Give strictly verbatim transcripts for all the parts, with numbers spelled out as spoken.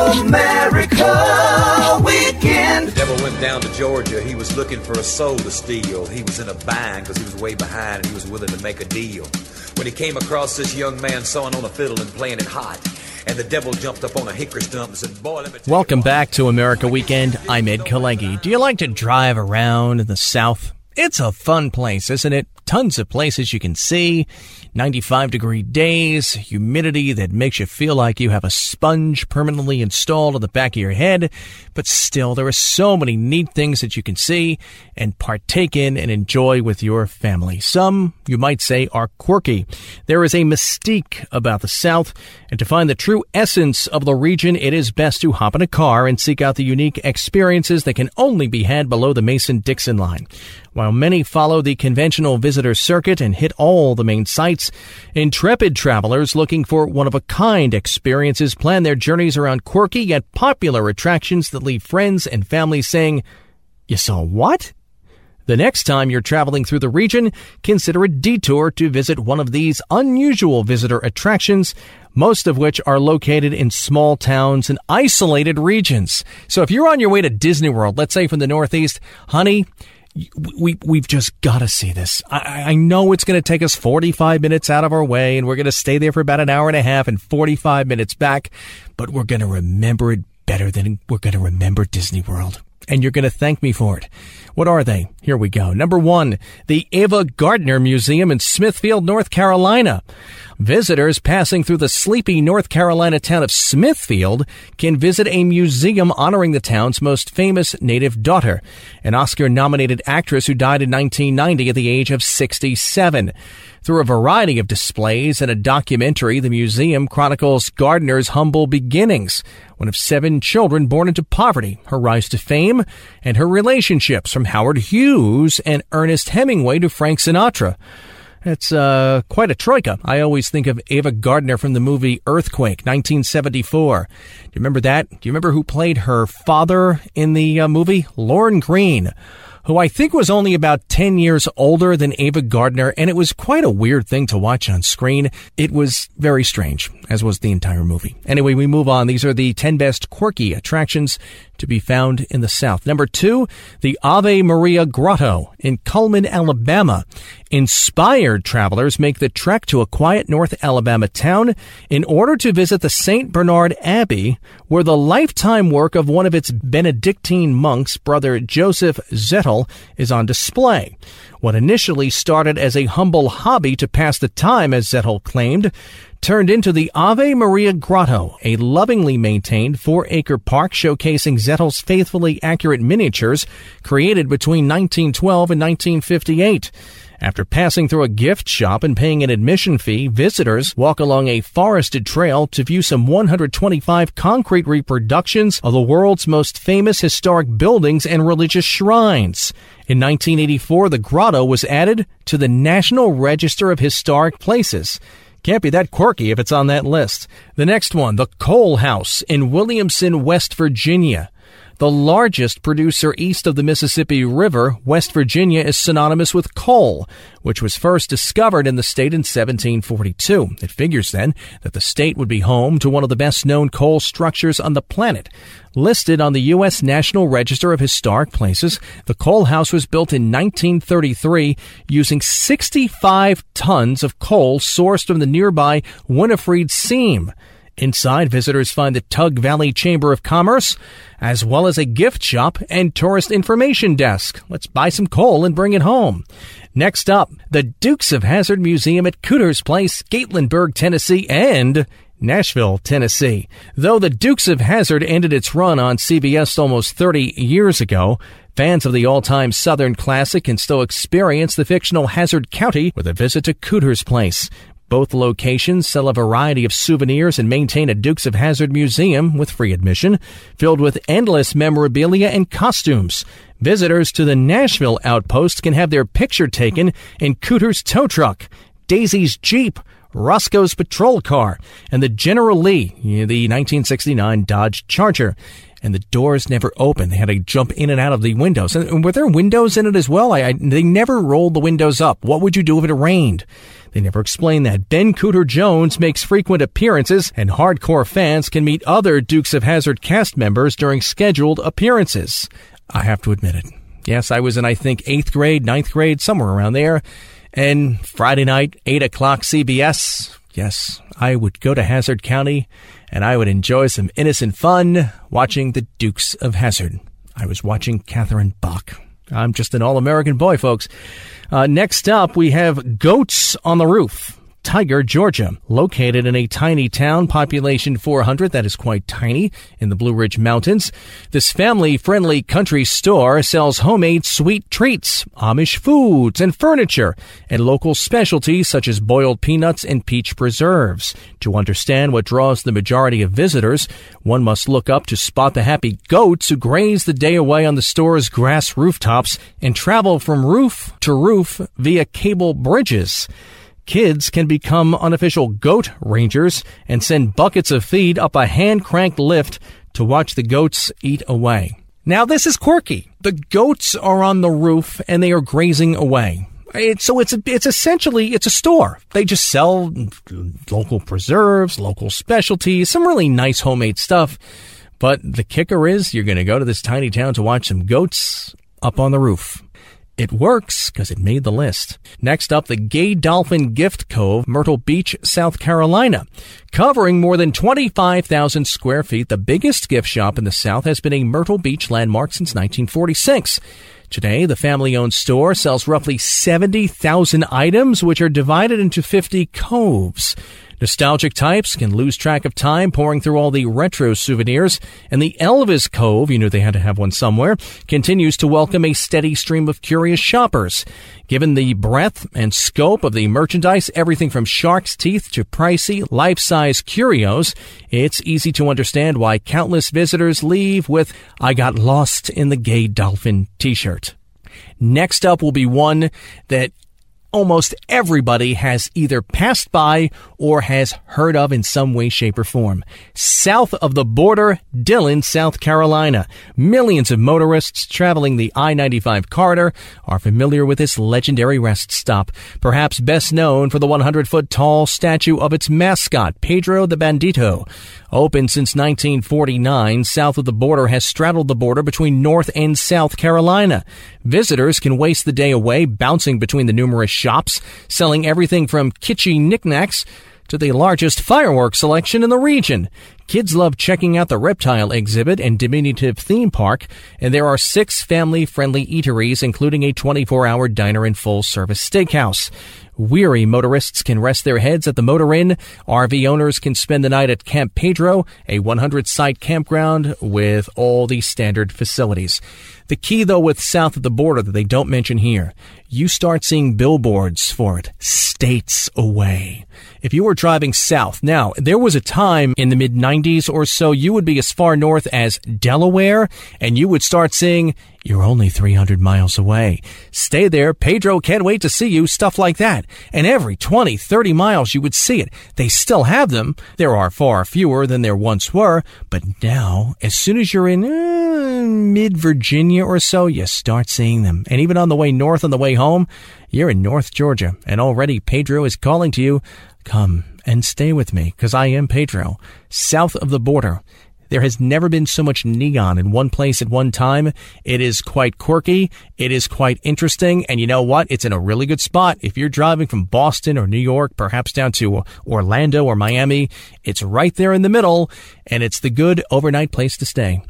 America Weekend. The devil went down to Georgia. He was looking for a soul to steal. He was in a bind because he was way behind and he was willing to make a deal. When he came across this young man sawing on a fiddle and playing it hot, and the devil jumped up on a hickory stump and said, boy, let me tell Welcome you back to America Weekend. I'm Ed Kalegi. Do you like to drive around in the South? It's a fun place, isn't it? Tons of places you can see, ninety-five degree days, humidity that makes you feel like you have a sponge permanently installed on the back of your head. But still, there are so many neat things that you can see and partake in and enjoy with your family. Some, you might say, are quirky. There is a mystique about the South, and to find the true essence of the region, it is best to hop in a car and seek out the unique experiences that can only be had below the Mason-Dixon line. While many follow the conventional visitor circuit and hit all the main sites, intrepid travelers looking for one-of-a-kind experiences plan their journeys around quirky yet popular attractions that leave friends and family saying, "You saw what?" The next time you're traveling through the region, consider a detour to visit one of these unusual visitor attractions, most of which are located in small towns and isolated regions. So if you're on your way to Disney World, let's say from the Northeast, honey, We, we've just got to see this. I, I know it's going to take us forty-five minutes out of our way, and we're going to stay there for about an hour and a half and forty-five minutes back, but we're going to remember it better than we're going to remember Disney World. And you're going to thank me for it. What are they? Here we go. Number one, the Ava Gardner Museum in Smithfield, North Carolina. Visitors passing through the sleepy North Carolina town of Smithfield can visit a museum honoring the town's most famous native daughter, an Oscar-nominated actress who died in nineteen ninety at the age of sixty-seven. Through a variety of displays and a documentary, the museum chronicles Gardner's humble beginnings, one of seven children born into poverty, her rise to fame, and her relationships from Howard Hughes and Ernest Hemingway to Frank Sinatra. It's uh, quite a troika. I always think of Ava Gardner from the movie Earthquake, nineteen seventy-four. Do you remember that? Do you remember who played her father in the uh, movie? Lorne Greene, who I think was only about ten years older than Ava Gardner, and it was quite a weird thing to watch on screen. It was very strange, as was the entire movie. Anyway, we move on. These are the ten best quirky attractions to be found in the South. Number two, the Ave Maria Grotto in Cullman, Alabama. Inspired travelers make the trek to a quiet North Alabama town in order to visit the Saint Bernard Abbey, where the lifetime work of one of its Benedictine monks, Brother Joseph Zettel, is on display. What initially started as a humble hobby to pass the time, as Zettel claimed, turned into the Ave Maria Grotto, a lovingly maintained four-acre park showcasing Zettel's faithfully accurate miniatures created between nineteen twelve and nineteen fifty-eight. After passing through a gift shop and paying an admission fee, visitors walk along a forested trail to view some one hundred twenty-five concrete reproductions of the world's most famous historic buildings and religious shrines. In nineteen eighty-four, the grotto was added to the National Register of Historic Places. Can't be that quirky if it's on that list. The next one, the Coal House in Williamson, West Virginia. The largest producer east of the Mississippi River, West Virginia is synonymous with coal, which was first discovered in the state in seventeen forty-two. It figures then that the state would be home to one of the best-known coal structures on the planet. Listed on the U S National Register of Historic Places, the Coal House was built in nineteen thirty-three using sixty-five tons of coal sourced from the nearby Winifred Seam. Inside, visitors find the Tug Valley Chamber of Commerce, as well as a gift shop and tourist information desk. Let's buy some coal and bring it home. Next up, the Dukes of Hazzard Museum at Cooter's Place, Gatlinburg, Tennessee, and Nashville, Tennessee. Though the Dukes of Hazzard ended its run on C B S almost thirty years ago, fans of the all-time Southern classic can still experience the fictional Hazzard County with a visit to Cooter's Place. Both locations sell a variety of souvenirs and maintain a Dukes of Hazzard museum with free admission, filled with endless memorabilia and costumes. Visitors to the Nashville outpost can have their picture taken in Cooter's tow truck, Daisy's Jeep, Roscoe's patrol car, and the General Lee, the nineteen sixty-nine Dodge Charger. and the doors never opened. They had to jump in and out of the windows. And were there windows in it as well? I, I, they never rolled the windows up. What would you do if it rained? They never explained that. Ben Cooter Jones makes frequent appearances, and hardcore fans can meet other Dukes of Hazzard cast members during scheduled appearances. I have to admit it. Yes, I was in, I think, eighth grade, ninth grade, somewhere around there. And Friday night, eight o'clock C B S. Yes, I would go to Hazzard County, and I would enjoy some innocent fun watching the Dukes of Hazzard. I was watching Catherine Bach. I'm just an all-American boy, folks. Uh, next up, we have Goats on the Roof. Tiger, Georgia, located in a tiny town, population four hundred, that is quite tiny, in the Blue Ridge Mountains. This family-friendly country store sells homemade sweet treats, Amish foods, and furniture, and local specialties such as boiled peanuts and peach preserves. To understand what draws the majority of visitors, one must look up to spot the happy goats who graze the day away on the store's grass rooftops and travel from roof to roof via cable bridges. Kids can become unofficial goat rangers and send buckets of feed up a hand-cranked lift to watch the goats eat away. Now, this is quirky. The goats are on the roof and they are grazing away. It's, so it's a, it's essentially, it's a store. They just sell local preserves, local specialties, some really nice homemade stuff. But the kicker is you're going to go to this tiny town to watch some goats up on the roof. It works because it made the list. Next up, the Gay Dolphin Gift Cove, Myrtle Beach, South Carolina. Covering more than twenty-five thousand square feet, the biggest gift shop in the South has been a Myrtle Beach landmark since nineteen forty-six. Today, the family-owned store sells roughly seventy thousand items, which are divided into fifty coves. Nostalgic types can lose track of time pouring through all the retro souvenirs, and the Elvis Cove, you knew they had to have one somewhere, continues to welcome a steady stream of curious shoppers. Given the breadth and scope of the merchandise, everything from shark's teeth to pricey, life-size curios, it's easy to understand why countless visitors leave with "I got lost in the Gay Dolphin" t-shirt. Next up will be one that almost everybody has either passed by or has heard of in some way, shape, or form. South of the border, Dillon, South Carolina. Millions of motorists traveling the I ninety-five corridor are familiar with this legendary rest stop, perhaps best known for the one hundred foot tall statue of its mascot, Pedro the Bandito. Open since nineteen forty-nine, South of the Border has straddled the border between North and South Carolina. Visitors can waste the day away bouncing between the numerous shops, selling everything from kitschy knickknacks to the largest fireworks selection in the region. Kids love checking out the reptile exhibit and diminutive theme park, and there are six family-friendly eateries, including a twenty-four hour diner and full-service steakhouse. Weary motorists can rest their heads at the Motor Inn. R V owners can spend the night at Camp Pedro, a one hundred site campground with all the standard facilities. The key, though, with South of the Border that they don't mention here, you start seeing billboards for it, states away. If you were driving south, now, there was a time in the mid nineties or so, you would be as far north as Delaware, and you would start seeing, you're only three hundred miles away. Stay there, Pedro can't wait to see you, stuff like that. And every twenty, thirty miles you would see it. They still have them. There are far fewer than there once were, but now, as soon as you're in uh, mid-Virginia or so, you start seeing them. And even on the way north, on the way home, you're in North Georgia, and already Pedro is calling to you, come and stay with me, because I am Pedro. South of the border. There has never been so much neon in one place at one time. It is quite quirky. It is quite interesting. And you know what? It's in a really good spot. If you're driving from Boston or New York, perhaps down to Orlando or Miami, it's right there in the middle, and it's the good overnight place to stay.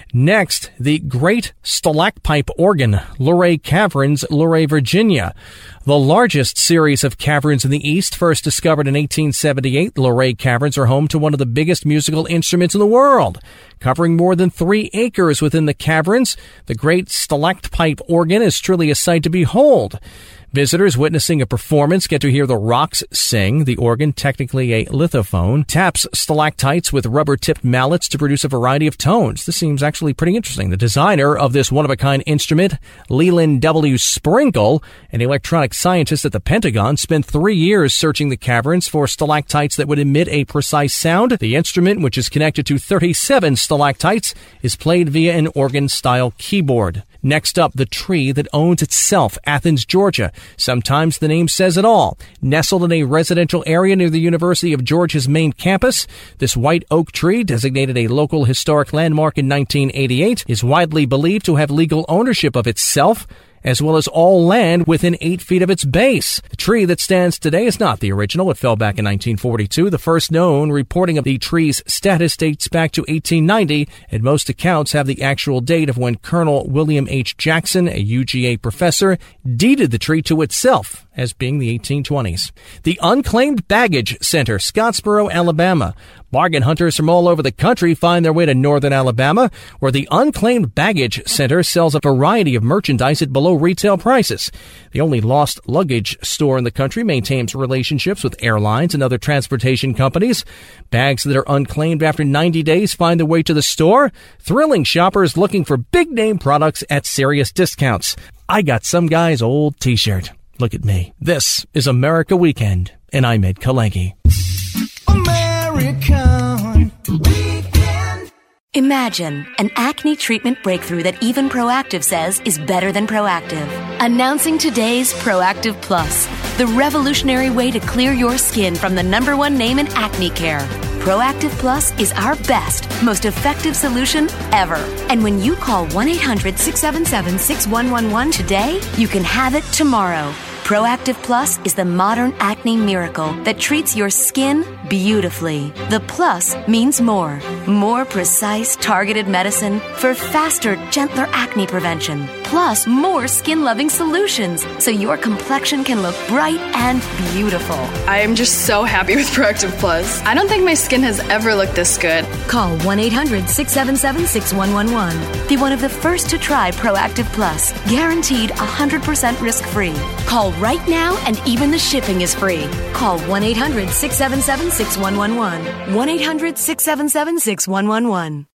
Next, the Great Stalactite Organ, Luray Caverns, Luray, Virginia. The largest series of caverns in the East, first discovered in eighteen seventy-eight, Luray Caverns are home to one of the biggest musical instruments in the world. Covering more than three acres within the caverns, the Great Stalactite Organ is truly a sight to behold. Visitors witnessing a performance get to hear the rocks sing. The organ, technically a lithophone, taps stalactites with rubber-tipped mallets to produce a variety of tones. This seems actually pretty interesting. The designer of this one-of-a-kind instrument, Leland W. Sprinkle, an electronic scientist at the Pentagon, spent three years searching the caverns for stalactites that would emit a precise sound. The instrument, which is connected to thirty-seven stalactites, is played via an organ-style keyboard. Next up, the tree that owns itself, Athens, Georgia. Sometimes the name says it all. Nestled in a residential area near the University of Georgia's main campus, this white oak tree, designated a local historic landmark in nineteen eighty-eight, is widely believed to have legal ownership of itself, as well as all land within eight feet of its base. The tree that stands today is not the original. It fell back in nineteen forty-two. The first known reporting of the tree's status dates back to eighteen ninety, and most accounts have the actual date of when Colonel William H. Jackson, a U G A professor, deeded the tree to itself as being the eighteen twenties. The Unclaimed Baggage Center, Scottsboro, Alabama. Bargain hunters from all over the country find their way to northern Alabama, where the Unclaimed Baggage Center sells a variety of merchandise at below retail prices. The only lost luggage store in the country maintains relationships with airlines and other transportation companies. Bags that are unclaimed after ninety days find their way to the store, thrilling shoppers looking for big-name products at serious discounts. I got some guy's old t-shirt. Look at me. This is America Weekend, and I'm Ed Kalengi. American Weekend. Imagine an acne treatment breakthrough that even Proactive says is better than Proactive. Announcing today's Proactive Plus, the revolutionary way to clear your skin from the number one name in acne care. Proactive Plus is our best, most effective solution ever. And when you call one eight hundred six seven seven six one one one today, you can have it tomorrow. Proactive Plus is the modern acne miracle that treats your skin beautifully. The plus means more. More precise, targeted medicine for faster, gentler acne prevention. Plus, more skin-loving solutions so your complexion can look bright and beautiful. I am just so happy with Proactive Plus. I don't think my skin has ever looked this good. Call one eight hundred six seven seven six one one one. Be one of the first to try Proactive Plus. Guaranteed one hundred percent risk-free. Call right now and even the shipping is free. Call one eight hundred six seven seven six one one one. one eight hundred six seven seven six one one one.